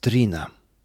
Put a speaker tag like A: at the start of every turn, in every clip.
A: Трина.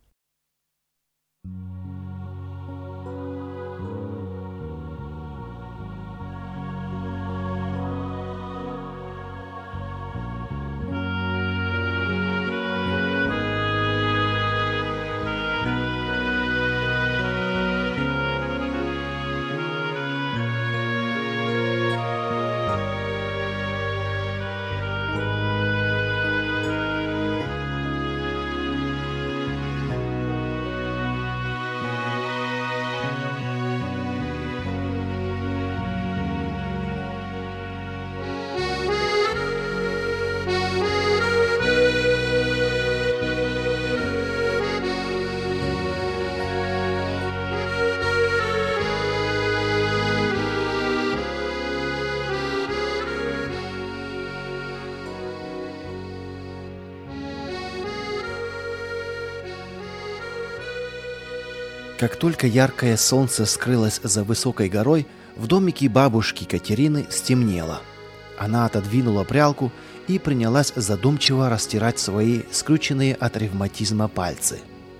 A: Как только яркое солнце скрылось за высокой горой, в домике бабушки Катерины стемнело. Она отодвинула прялку и принялась задумчиво растирать свои скрюченные от ревматизма пальцы.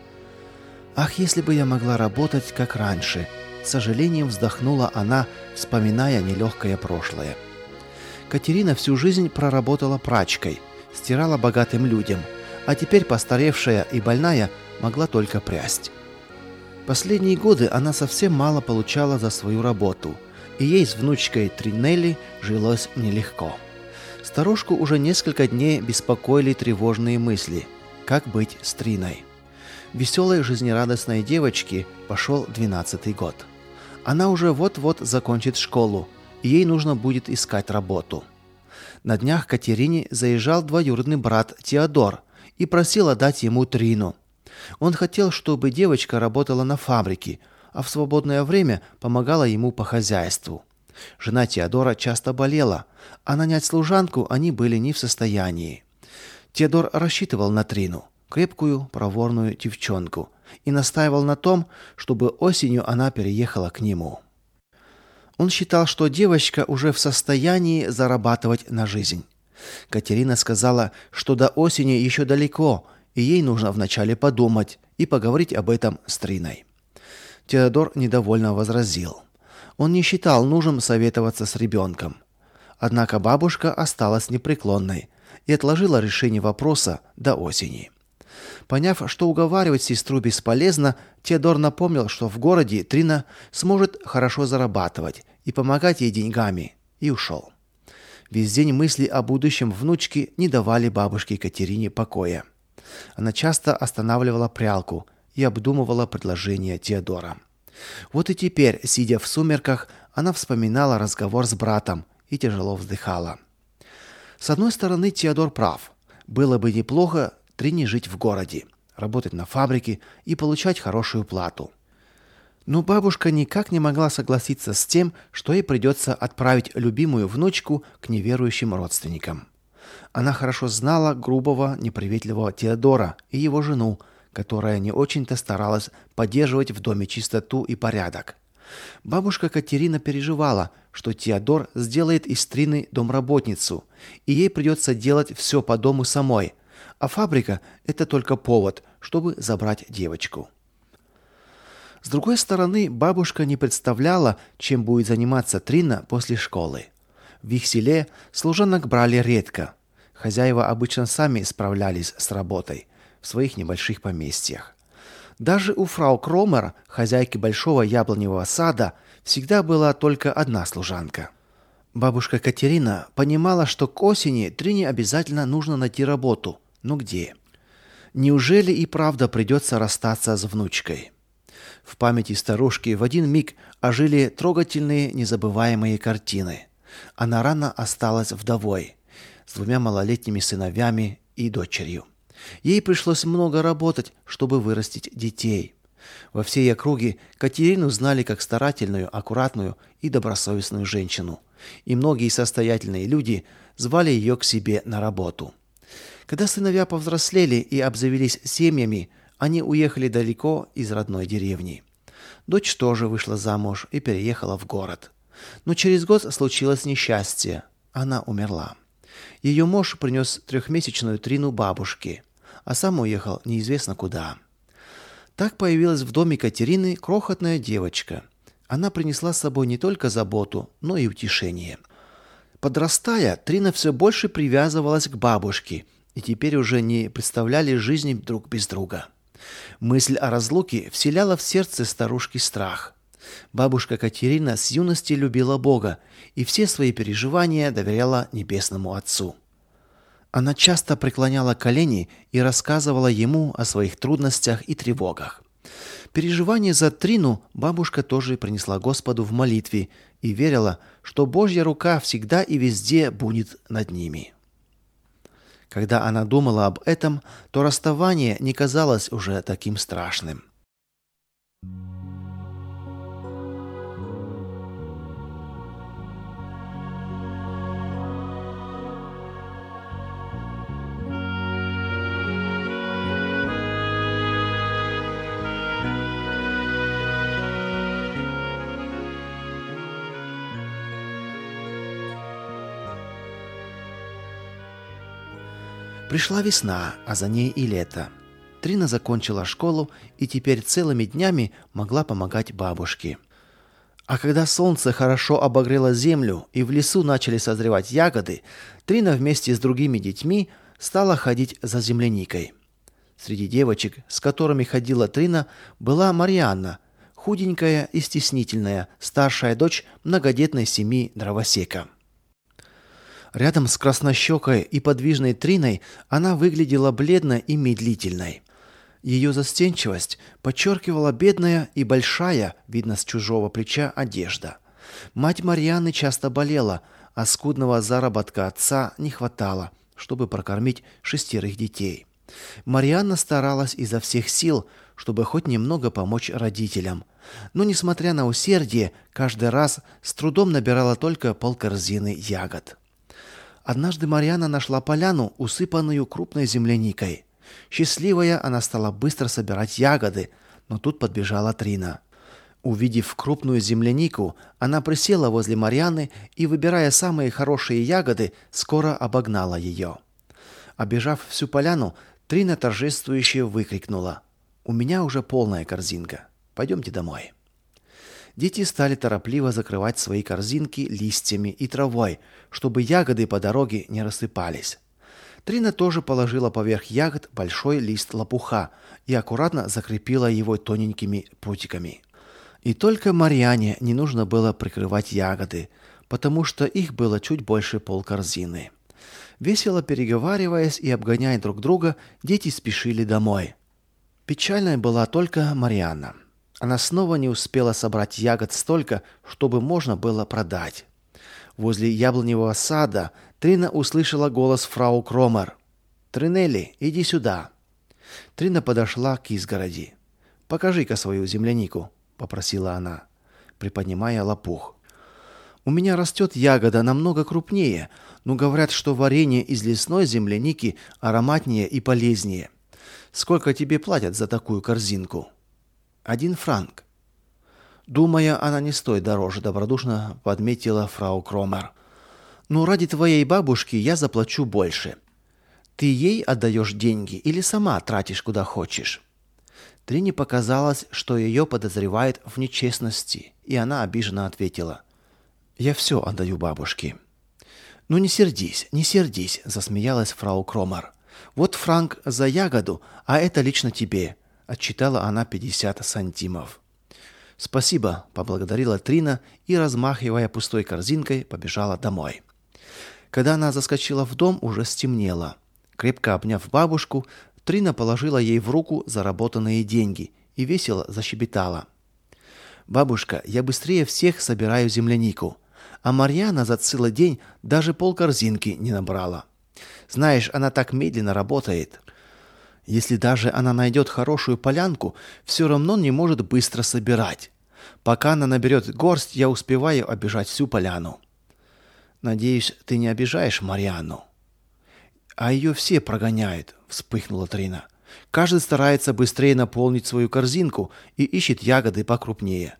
A: «Ах, если бы я могла работать, как раньше!» — с сожалением вздохнула она, вспоминая нелегкое прошлое. Катерина всю жизнь проработала прачкой, стирала богатым людям, а теперь постаревшая и больная могла только прясть. Последние годы она совсем мало получала за свою работу, и ей с внучкой Тринелли жилось нелегко. Старушку уже несколько дней беспокоили тревожные мысли. Как быть с Триной? Веселой, жизнерадостной девочке пошел 12-й год. Она уже вот-вот закончит школу, и ей нужно будет искать работу. На днях к Катерине заезжал двоюродный брат Теодор и просил отдать ему Трину. Он хотел, чтобы девочка работала на фабрике, а в свободное время помогала ему по хозяйству. Жена Теодора часто болела, а нанять служанку они были не в состоянии. Теодор рассчитывал на Трину, крепкую, проворную девчонку, и настаивал на том, чтобы осенью она переехала к нему. Он считал, что девочка уже в состоянии зарабатывать на жизнь. Катерина сказала, что до осени еще далеко, и ей нужно вначале подумать и поговорить об этом с Триной. Теодор недовольно возразил. Он не считал нужным советоваться с ребенком. Однако бабушка осталась непреклонной и отложила решение вопроса до осени. Поняв, что уговаривать сестру бесполезно, Теодор напомнил, что в городе Трина сможет хорошо зарабатывать и помогать ей деньгами, и ушел. Весь день мысли о будущем внучки не давали бабушке Катерине покоя. Она часто останавливала прялку и обдумывала предложение Теодора. Вот и теперь, сидя в сумерках, она вспоминала разговор с братом и тяжело вздыхала. С одной стороны, Теодор прав. Было бы неплохо Трине жить в городе, работать на фабрике и получать хорошую плату. Но бабушка никак не могла согласиться с тем, что ей придется отправить любимую внучку к неверующим родственникам. Она хорошо знала грубого, неприветливого Теодора и его жену, которая не очень-то старалась поддерживать в доме чистоту и порядок. Бабушка Катерина переживала, что Теодор сделает из Трины домработницу, и ей придется делать все по дому самой, а фабрика – это только повод, чтобы забрать девочку. С другой стороны, бабушка не представляла, чем будет заниматься Трина после школы. В их селе служанок брали редко. Хозяева обычно сами справлялись с работой в своих небольших поместьях. Даже у фрау Кромер, хозяйки большого яблоневого сада, всегда была только одна служанка. Бабушка Катерина понимала, что к осени Трине обязательно нужно найти работу. Но где? Неужели и правда придется расстаться с внучкой? В памяти старушки в один миг ожили трогательные, незабываемые картины. Она рано осталась вдовой, с 2 малолетними сыновьями и дочерью. Ей пришлось много работать, чтобы вырастить детей. Во всей округе Катерину знали как старательную, аккуратную и добросовестную женщину, и многие состоятельные люди звали ее к себе на работу. Когда сыновья повзрослели и обзавелись семьями, они уехали далеко из родной деревни. Дочь тоже вышла замуж и переехала в город. Но через год случилось несчастье. Она умерла. Ее муж принес 3-месячную Трину бабушке. а сам уехал неизвестно куда. Так появилась в доме Катерины крохотная девочка. Она принесла с собой не только заботу, но и утешение. Подрастая, Трина все больше привязывалась к бабушке, и теперь уже не представляли жизни друг без друга. Мысль о разлуке вселяла в сердце старушки страх. Бабушка Катерина с юности любила Бога и все свои переживания доверяла Небесному Отцу. Она часто преклоняла колени и рассказывала ему о своих трудностях и тревогах. Переживание за Трину бабушка тоже принесла Господу в молитве и верила, что Божья рука всегда и везде будет над ними. Когда она думала об этом, то расставание не казалось уже таким страшным. Пришла весна, а за ней и лето. Трина закончила школу и теперь целыми днями могла помогать бабушке. А когда солнце хорошо обогрело землю и в лесу начали созревать ягоды, Трина вместе с другими детьми стала ходить за земляникой. Среди девочек, с которыми ходила Трина, была Марианна, худенькая и стеснительная, старшая дочь многодетной семьи дровосека. Рядом с краснощекой и подвижной Триной она выглядела бледной и медлительной. Ее застенчивость подчеркивала бедная и большая, видно с чужого плеча, одежда. Мать Марианны часто болела, а скудного заработка отца не хватало, чтобы прокормить 6 детей. Марианна старалась изо всех сил, чтобы хоть немного помочь родителям. Но, несмотря на усердие, каждый раз с трудом набирала только полкорзины ягод. Однажды Марианна нашла поляну, усыпанную крупной земляникой. Счастливая, она стала быстро собирать ягоды, но тут подбежала Трина. Увидев крупную землянику, она присела возле Марианны и, выбирая самые хорошие ягоды, скоро обогнала ее. Обежав всю поляну, Трина торжествующе выкрикнула: «У меня уже полная корзинка. Пойдемте домой». Дети стали торопливо закрывать свои корзинки листьями и травой, чтобы ягоды по дороге не рассыпались. Трина тоже положила поверх ягод большой лист лопуха и аккуратно закрепила его тоненькими прутиками. И только Марианне не нужно было прикрывать ягоды, потому что их было чуть больше полкорзины. Весело переговариваясь и обгоняя друг друга, дети спешили домой. Печальной была только Марианна. Она снова не успела собрать ягод столько, чтобы можно было продать. Возле яблоневого сада Трина услышала голос фрау Кромер. «Тринелли, иди сюда». Трина подошла к изгороди. «Покажи-ка свою землянику», — попросила она, приподнимая лопух. «У меня растет ягода намного крупнее, но говорят, что варенье из лесной земляники ароматнее и полезнее. Сколько тебе платят за такую корзинку?» 1 франк. Думая, она не стоит дороже, добродушно подметила фрау Кромер. Но ради твоей бабушки я заплачу больше. Ты ей отдаешь деньги или сама тратишь куда хочешь? Трине показалось, что ее подозревают в нечестности, и она обиженно ответила: «Я все отдаю бабушке». «Ну не сердись, не сердись», — засмеялась фрау Кромер. «Вот франк за ягоду, а это лично тебе». Отчитала она 50 сантимов. «Спасибо», — поблагодарила Трина и, размахивая пустой корзинкой, побежала домой. Когда она заскочила в дом, уже стемнело. Крепко обняв бабушку, Трина положила ей в руку заработанные деньги и весело защебетала: «Бабушка, я быстрее всех собираю землянику, а Марьяна за целый день даже полкорзинки не набрала. Знаешь, она так медленно работает. Если даже она найдет хорошую полянку, все равно не может быстро собирать. Пока она наберет горсть, я успеваю обижать всю поляну». «Надеюсь, ты не обижаешь Марианну?» «А ее все прогоняют», — вспыхнула Трина. «Каждый старается быстрее наполнить свою корзинку и ищет ягоды покрупнее.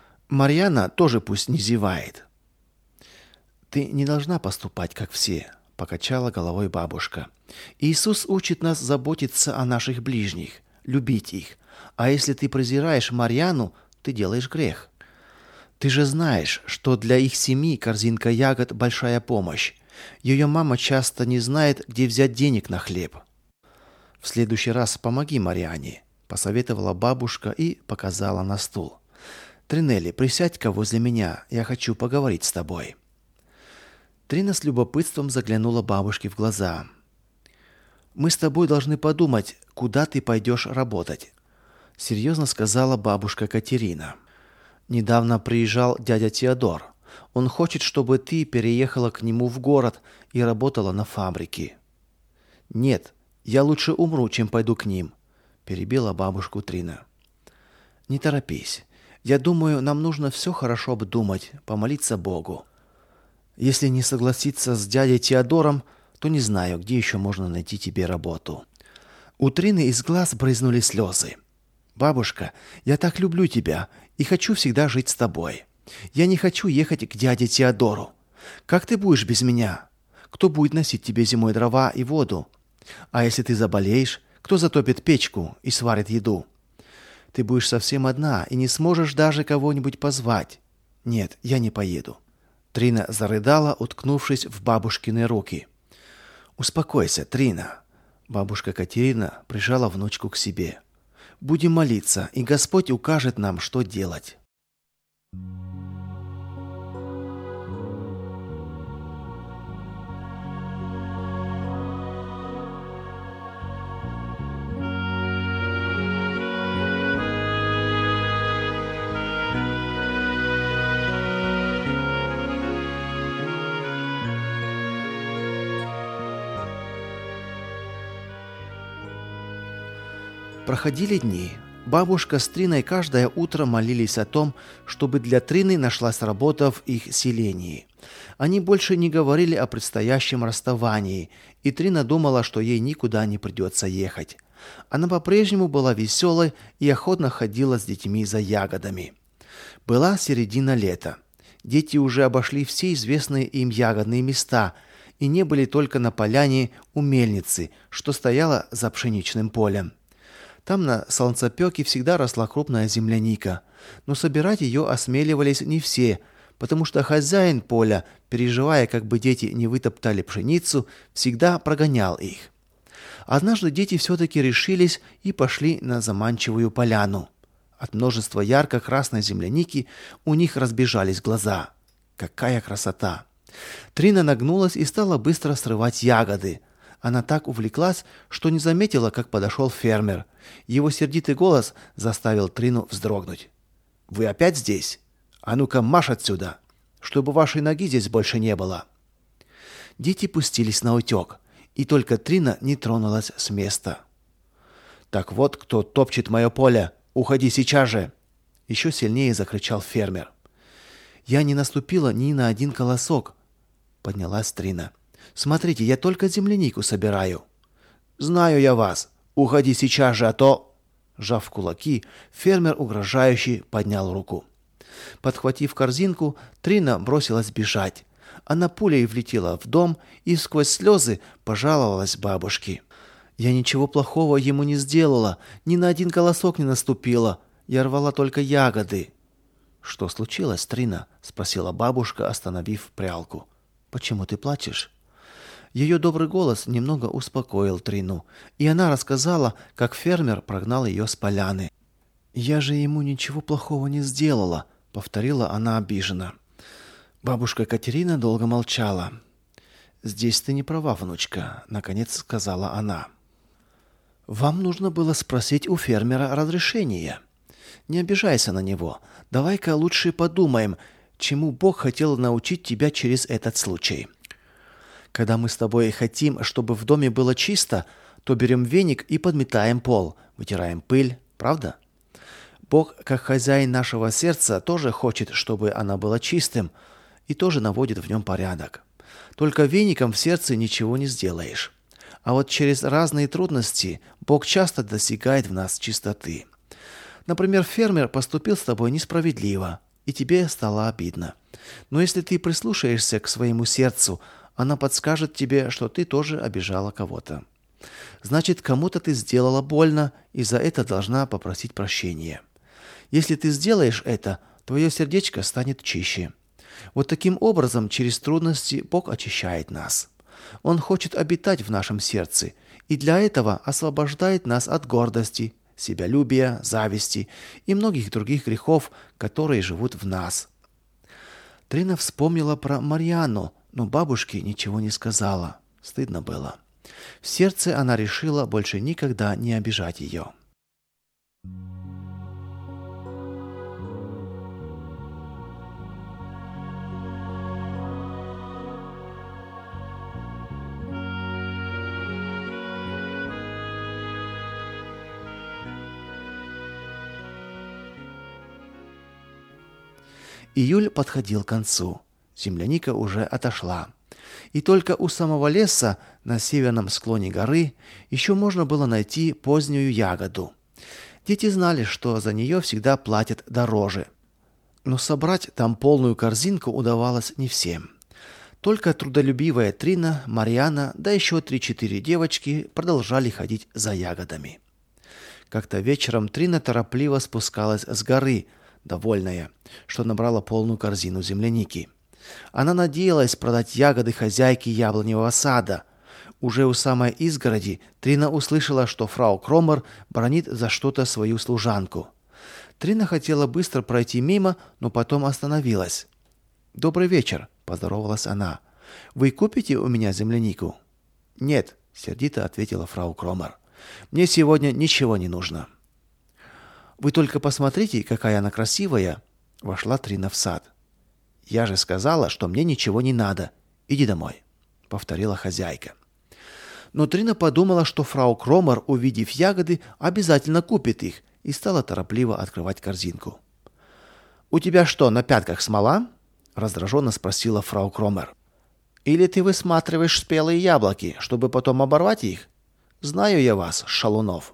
A: Марианна тоже пусть не зевает». «Ты не должна поступать, как все», — покачала головой бабушка. «Иисус учит нас заботиться о наших ближних, любить их. А если ты презираешь Марьяну, ты делаешь грех. Ты же знаешь, что для их семьи корзинка ягод – большая помощь. Ее мама часто не знает, где взять денег на хлеб». «В следующий раз помоги Марьяне», – посоветовала бабушка и показала на стул. «Тринелли, присядь-ка возле меня, я хочу поговорить с тобой». Трина с любопытством заглянула бабушке в глаза. «Мы с тобой должны подумать, куда ты пойдешь работать», — серьезно сказала бабушка Катерина. «Недавно приезжал дядя Теодор. Он хочет, чтобы ты переехала к нему в город и работала на фабрике». «Нет, я лучше умру, чем пойду к ним», — перебила бабушку Трина. «Не торопись. Я думаю, нам нужно все хорошо обдумать, помолиться Богу. Если не согласиться с дядей Теодором, то не знаю, где еще можно найти тебе работу». У Трины из глаз брызнули слезы. «Бабушка, я так люблю тебя и хочу всегда жить с тобой. Я не хочу ехать к дяде Теодору. Как ты будешь без меня? Кто будет носить тебе зимой дрова и воду? А если ты заболеешь, кто затопит печку и сварит еду? Ты будешь совсем одна и не сможешь даже кого-нибудь позвать. Нет, я не поеду». Трина зарыдала, уткнувшись в бабушкины руки. «Успокойся, Трина». Бабушка Катерина прижала внучку к себе. «Будем молиться, и Господь укажет нам, что делать». Проходили дни. Бабушка с Триной каждое утро молились о том, чтобы для Трины нашлась работа в их селении. Они больше не говорили о предстоящем расставании, и Трина думала, что ей никуда не придется ехать. Она по-прежнему была веселой и охотно ходила с детьми за ягодами. Была середина лета. Дети уже обошли все известные им ягодные места и не были только на поляне у мельницы, что стояла за пшеничным полем. Там на солнцепёке всегда росла крупная земляника, но собирать ее осмеливались не все, потому что хозяин поля, переживая, как бы дети не вытоптали пшеницу, всегда прогонял их. Однажды дети все-таки решились и пошли на заманчивую поляну. От множества ярко-красной земляники у них разбежались глаза. Какая красота! Трина нагнулась и стала быстро срывать ягоды. Она так увлеклась, что не заметила, как подошел фермер. Его сердитый голос заставил Трину вздрогнуть. «Вы опять здесь? А ну-ка, марш отсюда, чтобы вашей ноги здесь больше не было». Дети пустились наутек, и только Трина не тронулась с места. «Так вот, кто топчет мое поле, уходи сейчас же!» Еще сильнее закричал фермер. «Я не наступила ни на один колосок», — поднялась Трина. «Смотрите, я только землянику собираю». «Знаю я вас. Уходи сейчас же, а то...» Сжав кулаки, фермер угрожающе поднял руку. Подхватив корзинку, Трина бросилась бежать. Она пулей влетела в дом и сквозь слезы пожаловалась бабушке. «Я ничего плохого ему не сделала, ни на один колосок не наступила. Я рвала только ягоды». «Что случилось, Трина?» – спросила бабушка, остановив прялку. «Почему ты плачешь?» Ее добрый голос немного успокоил Трину, и она рассказала, как фермер прогнал ее с поляны. «Я же ему ничего плохого не сделала», — повторила она обиженно. Бабушка Катерина долго молчала. «Здесь ты не права, внучка», — наконец сказала она. «Вам нужно было спросить у фермера разрешения. Не обижайся на него. Давай-ка лучше подумаем, чему Бог хотел научить тебя через этот случай. Когда мы с тобой хотим, чтобы в доме было чисто, то берем веник и подметаем пол, вытираем пыль, правда? Бог, как хозяин нашего сердца, тоже хочет, чтобы оно было чистым, и тоже наводит в нем порядок. Только веником в сердце ничего не сделаешь. А вот через разные трудности Бог часто достигает в нас чистоты. Например, фермер поступил с тобой несправедливо, и тебе стало обидно. Но если ты прислушаешься к своему сердцу, Она подскажет тебе, что ты тоже обижала кого-то. Значит, кому-то ты сделала больно, и за это должна попросить прощения. Если ты сделаешь это, твое сердечко станет чище. Вот таким образом, через трудности Бог очищает нас. Он хочет обитать в нашем сердце, и для этого освобождает нас от гордости, себялюбия, зависти и многих других грехов, которые живут в нас. Трина вспомнила про Марьяну, но бабушке ничего не сказала. Стыдно было. В сердце она решила больше никогда не обижать ее. Июль подходил к концу. Земляника уже отошла. И только у самого леса на северном склоне горы еще можно было найти позднюю ягоду. Дети знали, что за нее всегда платят дороже. Но собрать там полную корзинку удавалось не всем. Только трудолюбивая Трина, Марьяна, да еще 3-4 девочки продолжали ходить за ягодами. Как-то вечером Трина торопливо спускалась с горы, довольная, что набрала полную корзину земляники. Она надеялась продать ягоды хозяйке яблоневого сада. Уже у самой изгороди Трина услышала, что фрау Кромер бранит за что-то свою служанку. Трина хотела быстро пройти мимо, но потом остановилась. «Добрый вечер», — поздоровалась она. «Вы купите у меня землянику?» «Нет», — сердито ответила фрау Кромер. «Мне сегодня ничего не нужно». «Вы только посмотрите, какая она красивая!» Вошла Трина в сад. «Я же сказала, что мне ничего не надо. Иди домой», — повторила хозяйка. Но Трина подумала, что фрау Кромер, увидев ягоды, обязательно купит их, и стала торопливо открывать корзинку. «У тебя что, на пятках смола?» — раздраженно спросила фрау Кромер. «Или ты высматриваешь спелые яблоки, чтобы потом оборвать их? Знаю я вас, шалунов».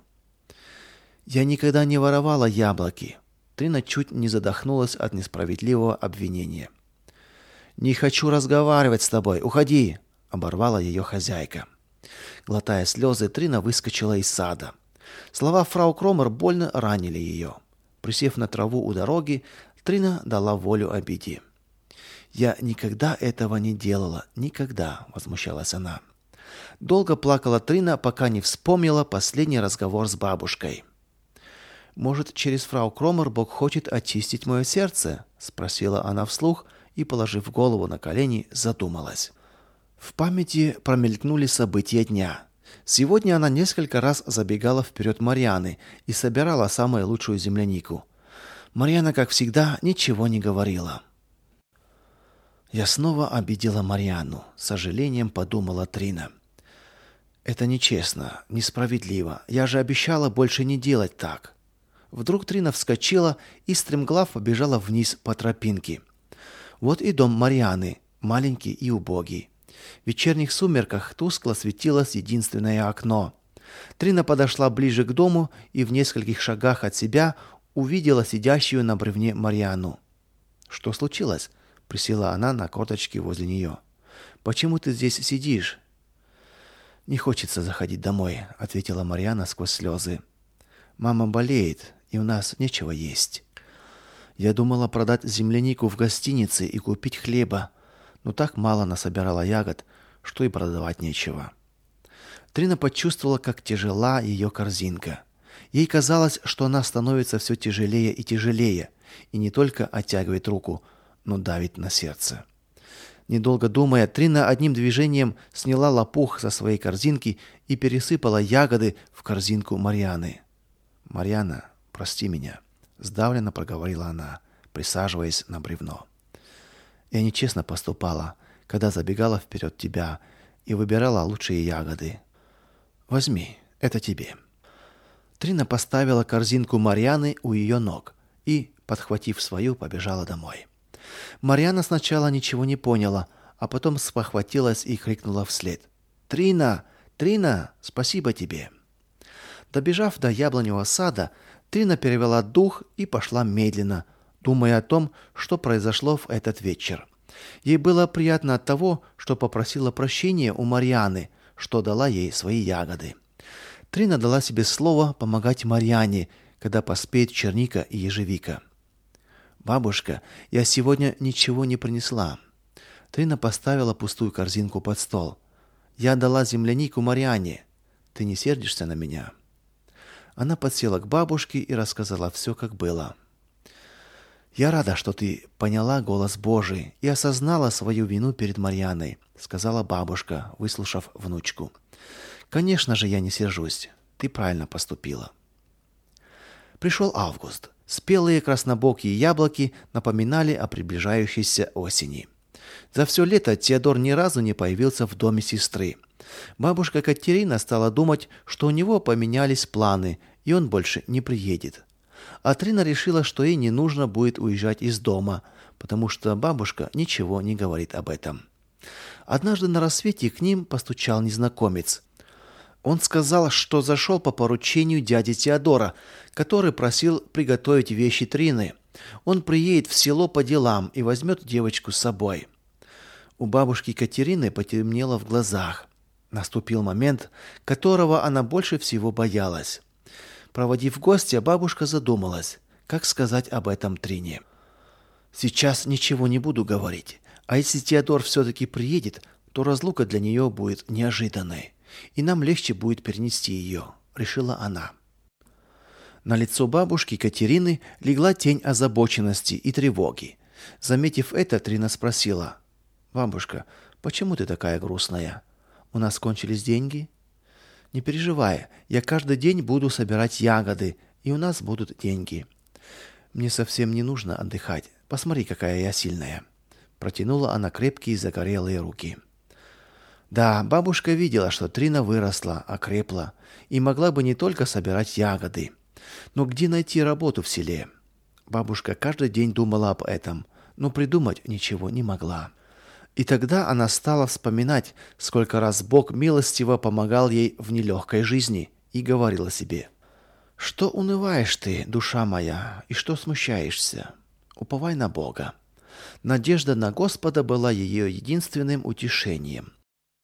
A: «Я никогда не воровала яблоки». Трина чуть не задохнулась от несправедливого обвинения. «Не хочу разговаривать с тобой. Уходи!» — оборвала ее хозяйка. Глотая слезы, Трина выскочила из сада. Слова фрау Кромер больно ранили ее. Присев на траву у дороги, Трина дала волю обиде. «Я никогда этого не делала. Никогда!» — возмущалась она. Долго плакала Трина, пока не вспомнила последний разговор с бабушкой. «Может, через фрау Кромер Бог хочет очистить мое сердце?» — спросила она вслух и, положив голову на колени, задумалась. В памяти промелькнули события дня. Сегодня она несколько раз забегала вперед Марьяны и собирала самую лучшую землянику. Марьяна, как всегда, ничего не говорила. «Я снова обидела Марьяну», — с сожалением подумала Трина. «Это нечестно, несправедливо. Я же обещала больше не делать так». Вдруг Трина вскочила и стремглав побежала вниз по тропинке. Вот и дом Марьяны, маленький и убогий. В вечерних сумерках тускло светилось единственное окно. Трина подошла ближе к дому и в нескольких шагах от себя увидела сидящую на бревне Марьяну. «Что случилось?» — присела она на корточки возле нее. «Почему ты здесь сидишь?» «Не хочется заходить домой», — ответила Марьяна сквозь слезы. «Мама болеет, и у нас нечего есть. Я думала продать землянику в гостинице и купить хлеба, но так мало насобирала ягод, что и продавать нечего». Трина почувствовала, как тяжела ее корзинка. Ей казалось, что она становится все тяжелее и тяжелее, и не только оттягивает руку, но давит на сердце. Недолго думая, Трина одним движением сняла лопух со своей корзинки и пересыпала ягоды в корзинку Марьяны. «Марьяна, прости меня», — сдавленно проговорила она, присаживаясь на бревно. «Я нечестно поступала, когда забегала вперед тебя и выбирала лучшие ягоды. Возьми, это тебе». Трина поставила корзинку Марьяны у ее ног и, подхватив свою, побежала домой. Марьяна сначала ничего не поняла, а потом спохватилась и крикнула вслед: «Трина! Трина! Спасибо тебе!» Добежав до яблоневого сада, Трина перевела дух и пошла медленно, думая о том, что произошло в этот вечер. Ей было приятно от того, что попросила прощения у Марьяны, что дала ей свои ягоды. Трина дала себе слово помогать Марьяне, когда поспеет черника и ежевика. «Бабушка, я сегодня ничего не принесла». Трина поставила пустую корзинку под стол. «Я дала землянику Марьяне. Ты не сердишься на меня?» Она подсела к бабушке и рассказала все, как было. «Я рада, что ты поняла голос Божий и осознала свою вину перед Марьяной», сказала бабушка, выслушав внучку. «Конечно же, я не сержусь. Ты правильно поступила». Пришел август. Спелые краснобокие яблоки напоминали о приближающейся осени. За все лето Теодор ни разу не появился в доме сестры. Бабушка Катерина стала думать, что у него поменялись планы, и он больше не приедет. А Трина решила, что ей не нужно будет уезжать из дома, потому что бабушка ничего не говорит об этом. Однажды на рассвете к ним постучал незнакомец. Он сказал, что зашел по поручению дяди Теодора, который просил приготовить вещи Трины. Он приедет в село по делам и возьмет девочку с собой. У бабушки Катерины потемнело в глазах. Наступил момент, которого она больше всего боялась. Проводив гостя, бабушка задумалась, как сказать об этом Трине. «Сейчас ничего не буду говорить, а если Теодор все-таки приедет, то разлука для нее будет неожиданной, и нам легче будет перенести ее», — решила она. На лицо бабушки Катерины легла тень озабоченности и тревоги. Заметив это, Трина спросила: «Бабушка, почему ты такая грустная? У нас кончились деньги?» «Не переживай, я каждый день буду собирать ягоды, и у нас будут деньги. Мне совсем не нужно отдыхать. Посмотри, какая я сильная». Протянула она крепкие загорелые руки. Да, бабушка видела, что Трина выросла, окрепла и могла бы не только собирать ягоды. Но где найти работу в селе? Бабушка каждый день думала об этом, но придумать ничего не могла. И тогда она стала вспоминать, сколько раз Бог милостиво помогал ей в нелегкой жизни, и говорила себе: «Что унываешь ты, душа моя, и что смущаешься? Уповай на Бога». Надежда на Господа была ее единственным утешением.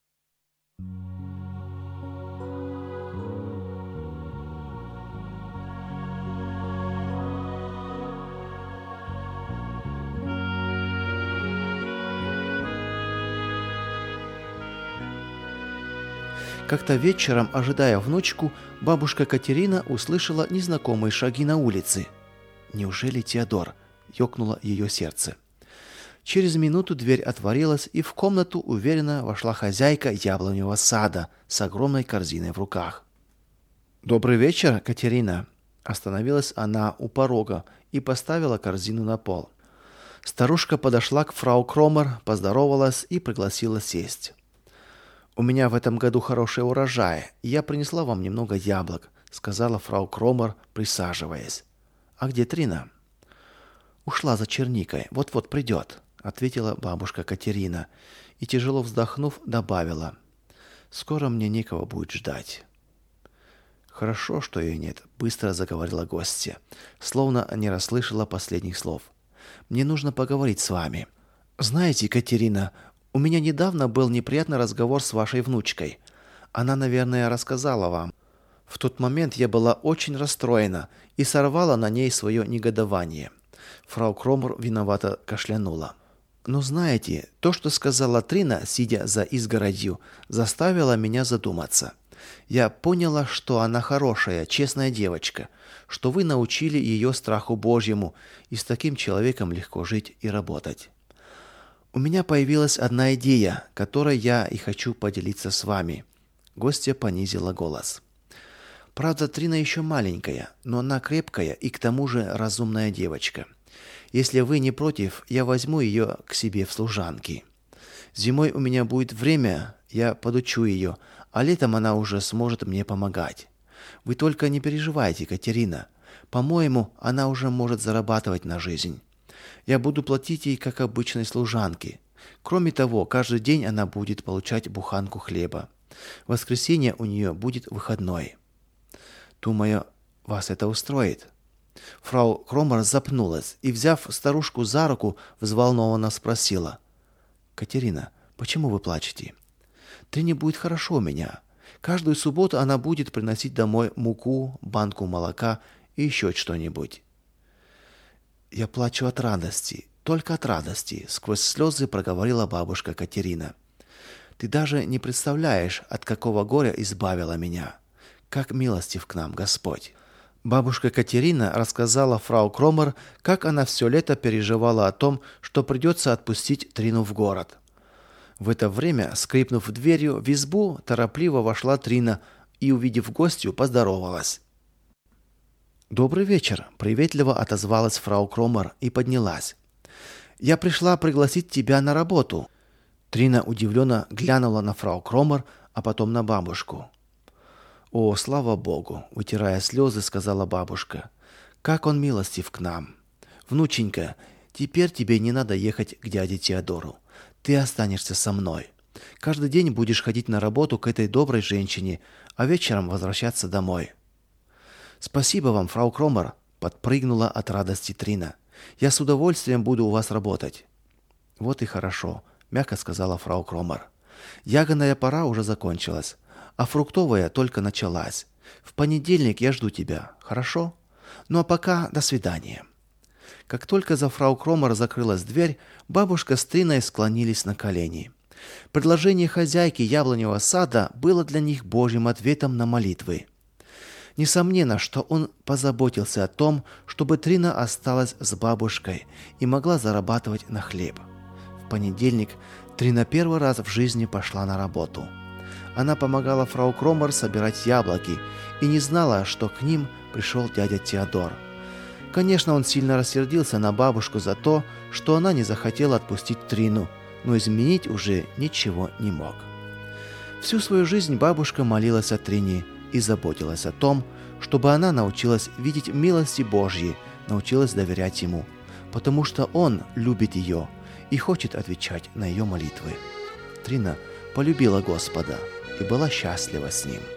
A: Как-то вечером, ожидая внучку, бабушка Катерина услышала незнакомые шаги на улице. «Неужели Теодор?» – ёкнуло ее сердце. Через минуту дверь отворилась, и в комнату уверенно вошла хозяйка яблоневого сада с огромной корзиной в руках. «Добрый вечер, Катерина!» Остановилась она у порога и поставила корзину на пол. Старушка подошла к фрау Кромер, поздоровалась и пригласила сесть. «У меня в этом году хороший урожай, и я принесла вам немного яблок», сказала фрау Кромер, присаживаясь. «А где Трина?» «Ушла за черникой, вот-вот придет», ответила бабушка Катерина и, тяжело вздохнув, добавила: «Скоро мне некого будет ждать». «Хорошо, что ее нет», быстро заговорила гостья, словно не расслышала последних слов. «Мне нужно поговорить с вами. Знаете, Катерина, у меня недавно был неприятный разговор с вашей внучкой. Она, наверное, рассказала вам. В тот момент я была очень расстроена и сорвала на ней свое негодование». Фрау Кромер виновато кашлянула. «Но знаете, то, что сказала Трина, сидя за изгородью, заставило меня задуматься. Я поняла, что она хорошая, честная девочка, что вы научили ее страху Божьему, и с таким человеком легко жить и работать. У меня появилась одна идея, которой я и хочу поделиться с вами». Гостья понизила голос. «Правда, Трина еще маленькая, но она крепкая и к тому же разумная девочка. Если вы не против, я возьму ее к себе в служанки. Зимой у меня будет время, я подучу ее, а летом она уже сможет мне помогать. Вы только не переживайте, Катерина. По-моему, она уже может зарабатывать на жизнь. Я буду платить ей, как обычной служанке. Кроме того, каждый день она будет получать буханку хлеба. В воскресенье у нее будет выходной. Думаю, вас это устроит». Фрау Кромер запнулась и, взяв старушку за руку, взволнованно спросила: «Катерина, почему вы плачете?» «Трине будет хорошо у меня. Каждую субботу она будет приносить домой муку, банку молока и еще что-нибудь». «Я плачу от радости, только от радости», — сквозь слезы проговорила бабушка Катерина. «Ты даже не представляешь, от какого горя избавила меня. Как милостив к нам Господь». Бабушка Катерина рассказала фрау Кромер, как она все лето переживала о том, что придется отпустить Трину в город. В это время, скрипнув дверью, в избу торопливо вошла Трина и, увидев гостью, поздоровалась. «Добрый вечер», — приветливо отозвалась фрау Кромер и поднялась. «Я пришла пригласить тебя на работу». Трина удивленно глянула на фрау Кромер, а потом на бабушку. «О, слава Богу!» — утирая слезы, сказала бабушка. «Как он милостив к нам! Внученька, теперь тебе не надо ехать к дяде Теодору. Ты останешься со мной. Каждый день будешь ходить на работу к этой доброй женщине, а вечером возвращаться домой». «Спасибо вам, фрау Кромер!» — подпрыгнула от радости Трина. «Я с удовольствием буду у вас работать». «Вот и хорошо», — мягко сказала фрау Кромер. «Ягодная пора уже закончилась, а фруктовая только началась. В понедельник я жду тебя, хорошо? Ну а пока до свидания». Как только за фрау Кромер закрылась дверь, бабушка с Триной склонились на колени. Предложение хозяйки яблоневого сада было для них Божьим ответом на молитвы. Несомненно, что он позаботился о том, чтобы Трина осталась с бабушкой и могла зарабатывать на хлеб. В понедельник Трина первый раз в жизни пошла на работу. Она помогала фрау Кромер собирать яблоки и не знала, что к ним пришел дядя Теодор. Конечно, он сильно рассердился на бабушку за то, что она не захотела отпустить Трину, но изменить уже ничего не мог. Всю свою жизнь бабушка молилась о Трине и заботилась о том, чтобы она научилась видеть милости Божьи, научилась доверять ему, потому что он любит ее и хочет отвечать на ее молитвы. Трина полюбила Господа и была счастлива с ним.